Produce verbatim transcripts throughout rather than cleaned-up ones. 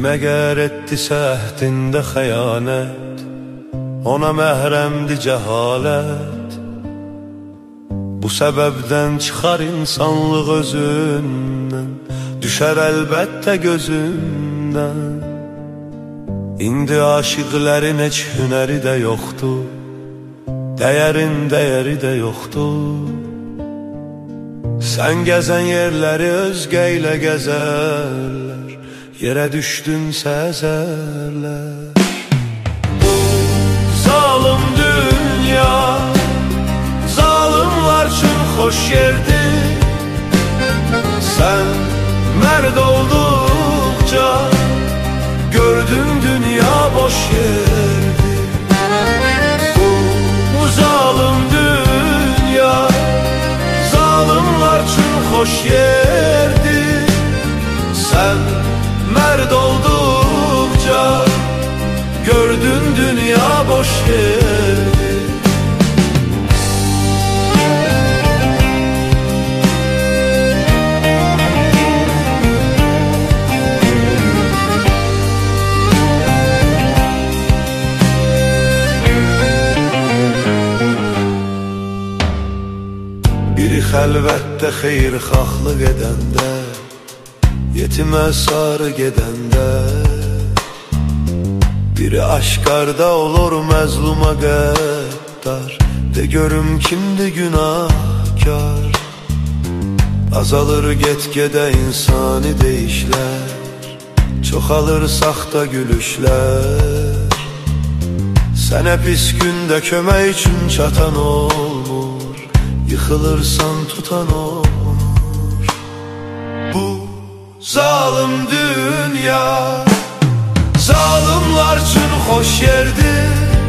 Məgər etdisə əhdində xəyanət, ona məhrəmdi cəhalət. Bu səbəbdən çıxar insanlıq özündən, düşər əlbəttə gözündən. İndi aşiqlərin heç hünəri də yoxdur, dəyərin dəyəri də yoxdur. Sən gəzən yerləri özgə ilə gəzərlər, yerə düşdünsə əzərlər. Bu zalım dünya zalimlar üçün xoş yerdir. Sən mərd olduqca gördün dünya boş yerdir. Bu zalım dünya zalimlar üçün xoş yerdir. Sən mərd olduqca gördün dünya boş yerdir. Biri xəlvətdə xeyirxahlıq edəndə, yetimə sarı gedəndə, biri aşkarda olur məzluma qəddar. De görüm kimdir günahkar. Azalır get-gedə insani deyişlər, çoxalır saxta gülüşlər. Sənə pis gündə kömək üçün çatan olmur, yıxılırsan tutan olmur. Bu zalım dünya zalimlar üçün xoş yerdir.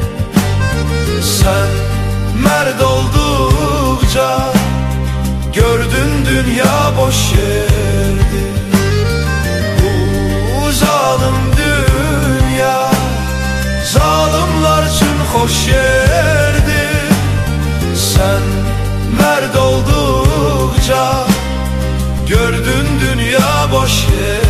Sən mərd olduqca gördün dünya boş yerdir. Bu zalım dünya zalimlar üçün xoş yerdir. Sən mərd olduqca gördün dünya boş yerdir.